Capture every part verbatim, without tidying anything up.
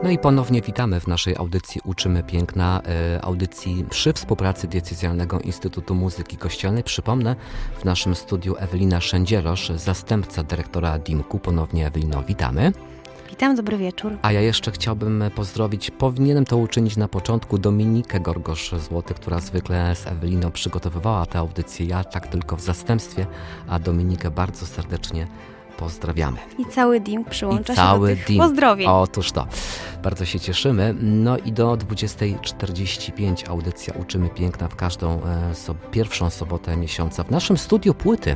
No i ponownie witamy w naszej audycji Uczymy Piękna, audycji przy współpracy Diecezjalnego Instytutu Muzyki Kościelnej. Przypomnę, w naszym studiu Ewelina Szędzielosz, zastępca dyrektora dimku. Ponownie Ewelino, witamy. Witam, dobry wieczór. A ja jeszcze chciałbym pozdrowić, powinienem to uczynić na początku, Dominikę Gorgosz-Złoty, która zwykle z Eweliną przygotowywała tę audycję. Ja tak tylko w zastępstwie, a Dominikę bardzo serdecznie pozdrawiamy. I cały D I M przyłącza I się cały do tych D I M. pozdrowień. Otóż to. Bardzo się cieszymy. No i do dwudziesta czterdzieści pięć audycja Uczymy Piękna w każdą e, so, pierwszą sobotę miesiąca. W naszym studiu płyty.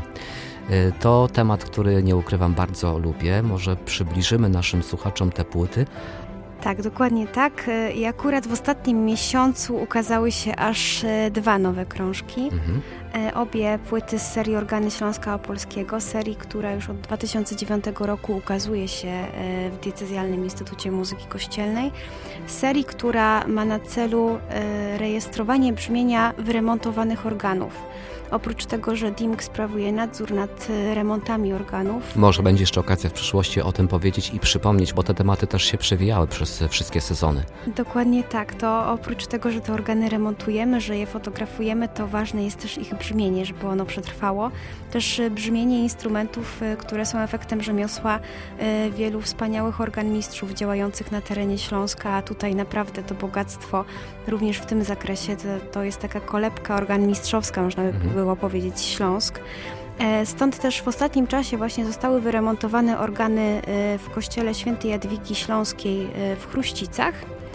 E, to temat, który nie ukrywam, bardzo lubię. Może przybliżymy naszym słuchaczom te płyty. Tak, dokładnie tak. I akurat w ostatnim miesiącu ukazały się aż dwa nowe krążki. Mhm. Obie płyty z serii Organy Śląska Opolskiego, serii, która już od dwa tysiące dziewiątego roku ukazuje się w Diecezjalnym Instytucie Muzyki Kościelnej. Serii, która ma na celu rejestrowanie brzmienia wyremontowanych organów. Oprócz tego, że D I M K sprawuje nadzór nad remontami organów. Może będzie jeszcze okazja w przyszłości o tym powiedzieć i przypomnieć, bo te tematy też się przewijały przez wszystkie sezony. Dokładnie tak. To oprócz tego, że te organy remontujemy, że je fotografujemy, to ważne jest też ich brzmienie, żeby ono przetrwało. Też brzmienie instrumentów, które są efektem rzemiosła wielu wspaniałych organmistrzów działających na terenie Śląska, a tutaj naprawdę to bogactwo również w tym zakresie to, to jest taka kolebka organmistrzowska, można by mhm. było powiedzieć, Śląsk. Stąd też w ostatnim czasie właśnie zostały wyremontowane organy w kościele świętej Jadwigi Śląskiej w Chruścicach.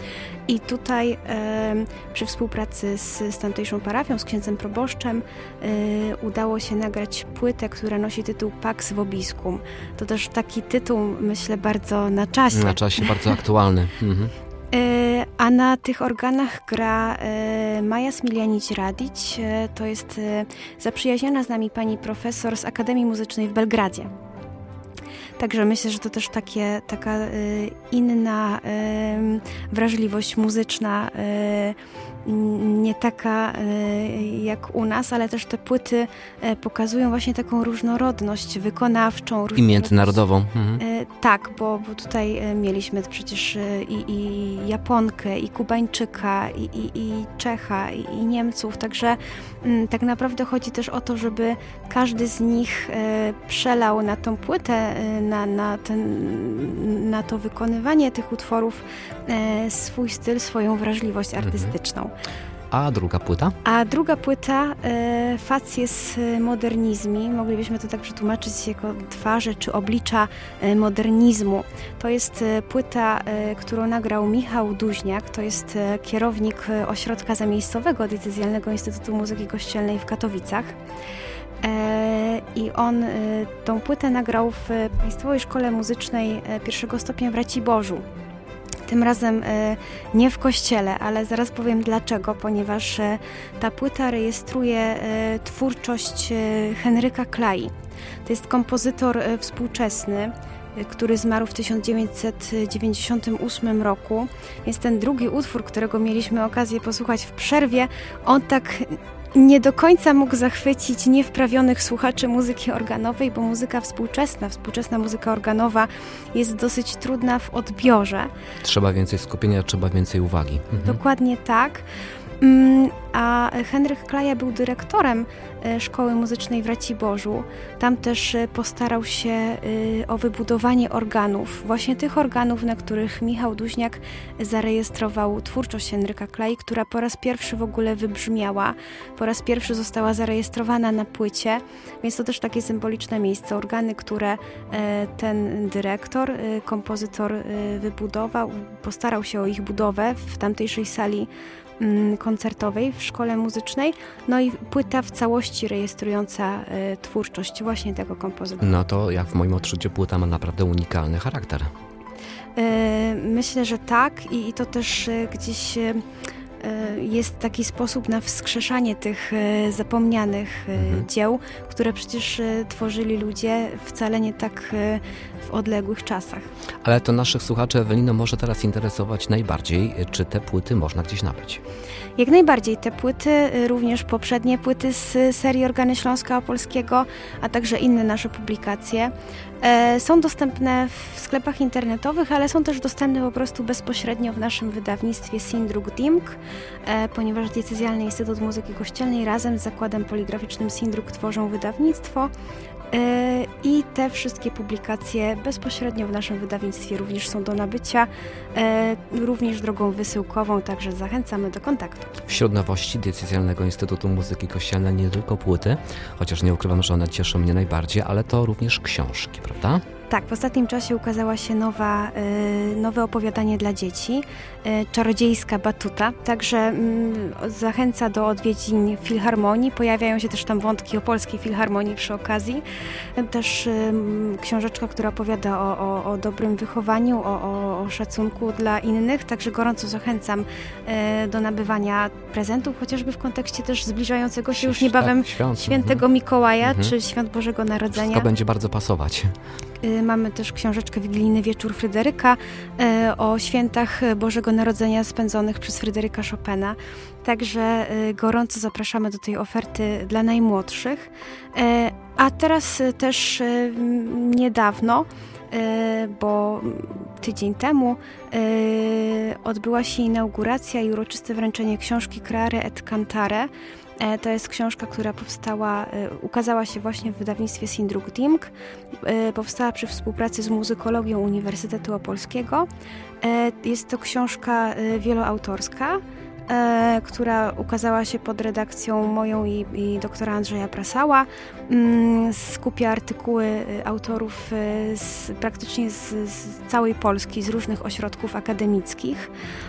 I tutaj e, przy współpracy z, z tamtejszą parafią, z księdzem proboszczem e, udało się nagrać płytę, która nosi tytuł Pax Vobiscum. To też taki tytuł, myślę, bardzo na czasie. Na czasie, bardzo aktualny. Mhm. E, a na tych organach gra e, Maja Smiljanić-Radić. E, to jest e, zaprzyjaźniona z nami pani profesor z Akademii Muzycznej w Belgradzie. Także myślę, że to też takie, taka y, inna y, wrażliwość muzyczna, y, nie taka y, jak u nas, ale też te płyty y, pokazują właśnie taką różnorodność wykonawczą. Różnorodność, I międzynarodową. Mhm. Y, tak, bo, bo tutaj y, mieliśmy przecież y, i, i Japonkę, i Kubańczyka, i, i, i Czecha, i, i Niemców, także y, tak naprawdę chodzi też o to, żeby każdy z nich y, przelał na tą płytę, y, Na, na, ten, na to wykonywanie tych utworów e, swój styl, swoją wrażliwość artystyczną. Mhm. A druga płyta? A druga płyta e, Facies Modernizmi, moglibyśmy to tak przetłumaczyć jako twarze czy oblicza e, modernizmu. To jest e, płyta, e, którą nagrał Michał Duźniak, to jest e, kierownik e, ośrodka zamiejscowego Diecezjalnego Instytutu Muzyki Kościelnej w Katowicach. I on tą płytę nagrał w Państwowej Szkole Muzycznej pierwszego stopnia w Raciborzu. Tym razem nie w kościele, ale zaraz powiem dlaczego, ponieważ ta płyta rejestruje twórczość Henryka Klai. To jest kompozytor współczesny, który zmarł w tysiąc dziewięćset dziewięćdziesiątym ósmym roku. Jest ten drugi utwór, którego mieliśmy okazję posłuchać w przerwie. On tak nie do końca mógł zachwycić niewprawionych słuchaczy muzyki organowej, bo muzyka współczesna, współczesna muzyka organowa jest dosyć trudna w odbiorze. Trzeba więcej skupienia, trzeba więcej uwagi. Mhm. Dokładnie tak. A Henryk Klaja był dyrektorem Szkoły Muzycznej w Raciborzu. Tam też postarał się o wybudowanie organów. Właśnie tych organów, na których Michał Duźniak zarejestrował twórczość Henryka Klai, która po raz pierwszy w ogóle wybrzmiała. Po raz pierwszy została zarejestrowana na płycie, więc to też takie symboliczne miejsce. Organy, które ten dyrektor, kompozytor wybudował, postarał się o ich budowę w tamtejszej sali koncertowej w szkole muzycznej, no i płyta w całości rejestrująca y, twórczość właśnie tego kompozytora. No to jak w moim odczuciu płyta ma naprawdę unikalny charakter. Y, myślę, że tak i, i to też y, gdzieś y, jest taki sposób na wskrzeszanie tych zapomnianych mhm. dzieł, które przecież tworzyli ludzie wcale nie tak w odległych czasach. Ale to naszych słuchaczy, Ewelino, może teraz interesować najbardziej, czy te płyty można gdzieś nabyć? Jak najbardziej. Te płyty, również poprzednie płyty z serii Organy Śląska Opolskiego, a także inne nasze publikacje Są dostępne w sklepach internetowych, ale są też dostępne po prostu bezpośrednio w naszym wydawnictwie Sindruk Dimk, ponieważ Diecezjalny Instytut Muzyki Kościelnej razem z Zakładem Poligraficznym Sindruk tworzą wydawnictwo i te wszystkie publikacje bezpośrednio w naszym wydawnictwie również są do nabycia, również drogą wysyłkową, także zachęcamy do kontaktu. Wśród nowości Diecezjalnego Instytutu Muzyki Kościelnej nie tylko płyty, chociaż nie ukrywam, że one cieszą mnie najbardziej, ale to również książki, prawda? Tak, w ostatnim czasie ukazała się nowa, y, nowe opowiadanie dla dzieci, y, Czarodziejska batuta, także y, zachęca do odwiedzin Filharmonii. Pojawiają się też tam wątki o Polskiej Filharmonii przy okazji. Też y, książeczka, która opowiada o, o, o dobrym wychowaniu, o, o, o szacunku dla innych, także gorąco zachęcam y, do nabywania prezentów, chociażby w kontekście też zbliżającego się już niebawem tak, świąt. Świętego Mikołaja, mhm. czy Świąt Bożego Narodzenia. Wszystko będzie bardzo pasować. Mamy też książeczkę Wigilijny Wieczór Fryderyka e, o świętach Bożego Narodzenia spędzonych przez Fryderyka Chopina. Także e, gorąco zapraszamy do tej oferty dla najmłodszych. E, a teraz też e, niedawno, e, bo tydzień temu e, odbyła się inauguracja i uroczyste wręczenie książki Creare et Cantare. To jest książka, która powstała, ukazała się właśnie w wydawnictwie Sindruk Dimk. Powstała przy współpracy z Muzykologią Uniwersytetu Opolskiego. Jest to książka wieloautorska, która ukazała się pod redakcją moją i, i doktora Andrzeja Prasała. Skupia artykuły autorów z, praktycznie z, z całej Polski, z różnych ośrodków akademickich.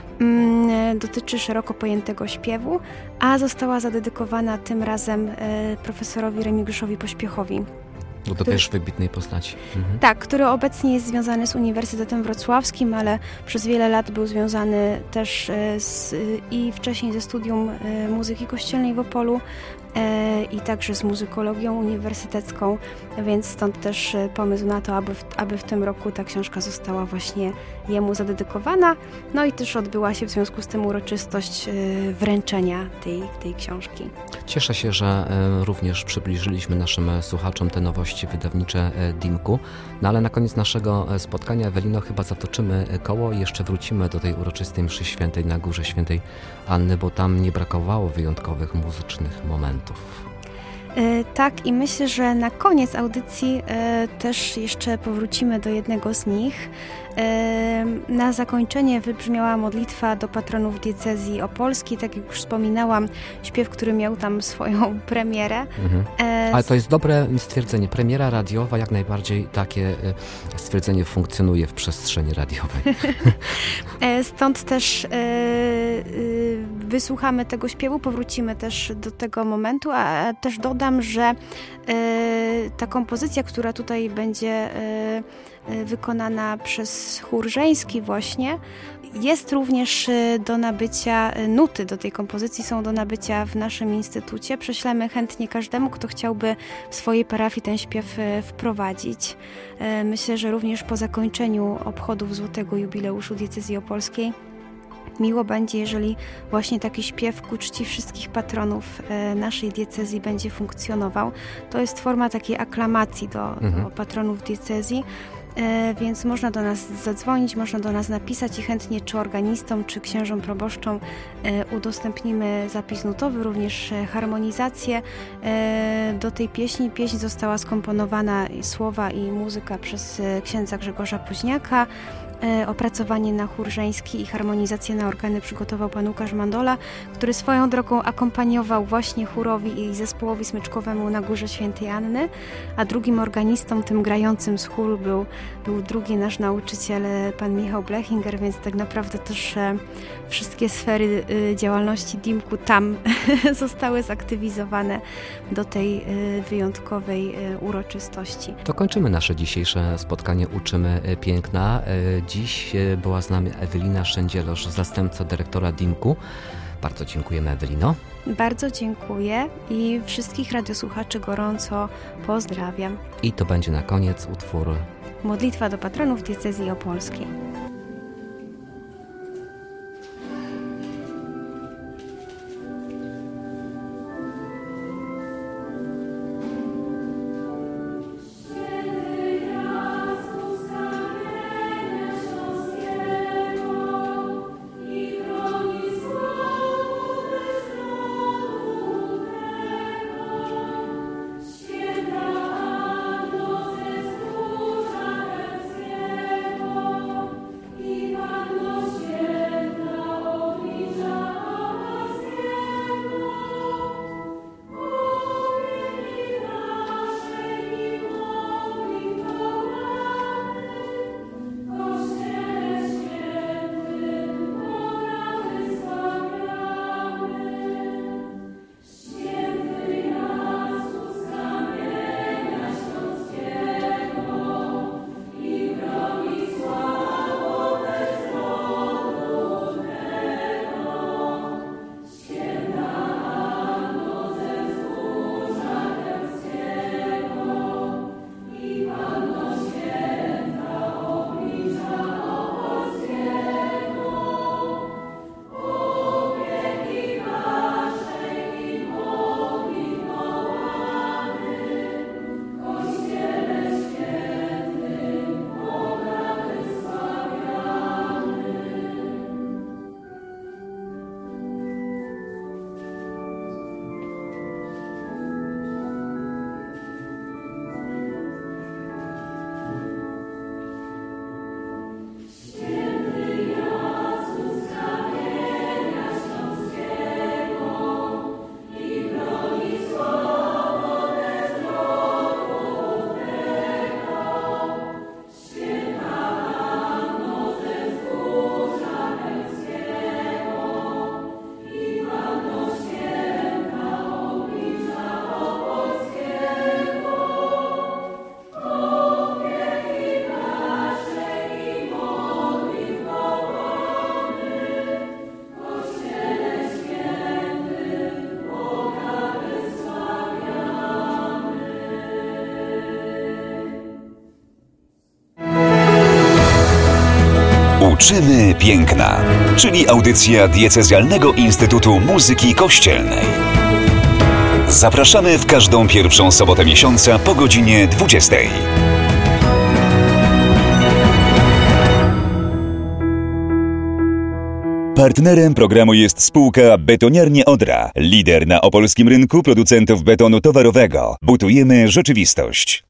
Dotyczy szeroko pojętego śpiewu, a została zadedykowana tym razem profesorowi Remigiuszowi Pośpiechowi. No to który, też wybitnej postaci. Mhm. Tak, który obecnie jest związany z Uniwersytetem Wrocławskim, ale przez wiele lat był związany też z, i wcześniej ze Studium Muzyki Kościelnej w Opolu i także z muzykologią uniwersytecką, więc stąd też pomysł na to, aby w, aby w tym roku ta książka została właśnie jemu zadedykowana. No i też odbyła się w związku z tym uroczystość wręczenia tej, tej książki. Cieszę się, że również przybliżyliśmy naszym słuchaczom te nowości wydawnicze Dimku. No ale na koniec naszego spotkania, Ewelino, chyba zatoczymy koło i jeszcze wrócimy do tej uroczystej mszy świętej na Górze Świętej Anny, bo tam nie brakowało wyjątkowych muzycznych momentów. Tak, i myślę, że na koniec audycji też jeszcze powrócimy do jednego z nich. Na zakończenie wybrzmiała modlitwa do patronów diecezji opolskiej, tak jak już wspominałam, śpiew, który miał tam swoją premierę. Mhm. Ale to jest dobre stwierdzenie. Premiera radiowa, jak najbardziej takie stwierdzenie funkcjonuje w przestrzeni radiowej. Stąd też wysłuchamy tego śpiewu, powrócimy też do tego momentu, a też dodam, że ta kompozycja, która tutaj będzie wykonana przez chór żeński właśnie, jest również do nabycia, nuty do tej kompozycji są do nabycia w naszym instytucie. Prześlemy chętnie każdemu, kto chciałby w swojej parafii ten śpiew wprowadzić. Myślę, że również po zakończeniu obchodów złotego jubileuszu diecezji opolskiej miło będzie, jeżeli właśnie taki śpiew ku czci wszystkich patronów naszej diecezji będzie funkcjonował. To jest forma takiej aklamacji do, mhm. do patronów diecezji, więc można do nas zadzwonić, można do nas napisać i chętnie czy organistom, czy księżom proboszczom udostępnimy zapis nutowy, również harmonizację do tej pieśni. Pieśń została skomponowana, słowa i muzyka przez księdza Grzegorza Poźniaka. Opracowanie na chór żeński i harmonizację na organy przygotował pan Łukasz Mandola, który swoją drogą akompaniował właśnie chórowi i zespołowi smyczkowemu na Górze Świętej Anny, a drugim organistą, tym grającym z chóru był, był drugi nasz nauczyciel, pan Michał Blechinger, więc tak naprawdę też wszystkie sfery działalności Dimku tam zostały zaktywizowane do tej wyjątkowej uroczystości. To kończymy nasze dzisiejsze spotkanie Uczymy Piękna. Dziś była z nami Ewelina Szędzielosz, zastępca dyrektora Dimku. Bardzo dziękujemy, Ewelino. Bardzo dziękuję i wszystkich radiosłuchaczy gorąco pozdrawiam. I to będzie na koniec utwór Modlitwa do patronów diecezji opolskiej. Uczymy piękna, czyli audycja Diecezjalnego Instytutu Muzyki Kościelnej. Zapraszamy w każdą pierwszą sobotę miesiąca po godzinie dwudziestej. Partnerem programu jest spółka Betoniarnia Odra, lider na opolskim rynku producentów betonu towarowego. Butujemy rzeczywistość.